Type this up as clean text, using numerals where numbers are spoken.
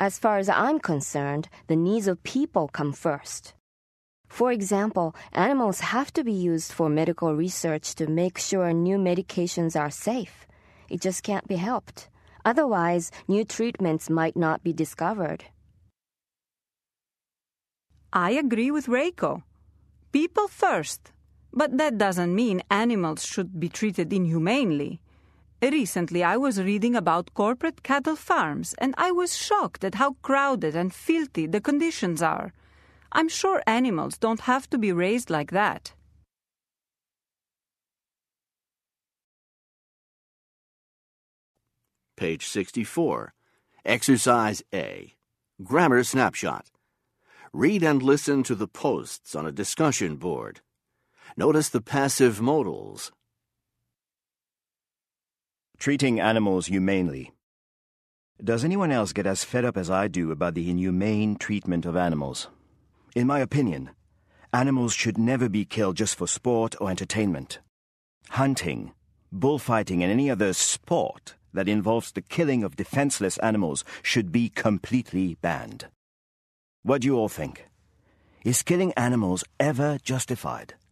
As far as I'm concerned, the needs of people come first. For example, animals have to be used for medical research to make sure new medications are safe. It just can't be helped. Otherwise, new treatments might not be discovered. I agree with Reiko. People first. But that doesn't mean animals should be treated inhumanely. Recently, I was reading about corporate cattle farms, and I was shocked at how crowded and filthy the conditions are. I'm sure animals don't have to be raised like that. Page 64. Exercise A. Grammar snapshot. Read and listen to the posts on a discussion board. Notice the passive modals. Treating animals humanely. Does anyone else get as fed up as I do about the inhumane treatment of animals? In my opinion, animals should never be killed just for sport or entertainment. Hunting, bullfighting, and any other sport that involves the killing of defenseless animals should be completely banned. What do you all think? Is killing animals ever justified?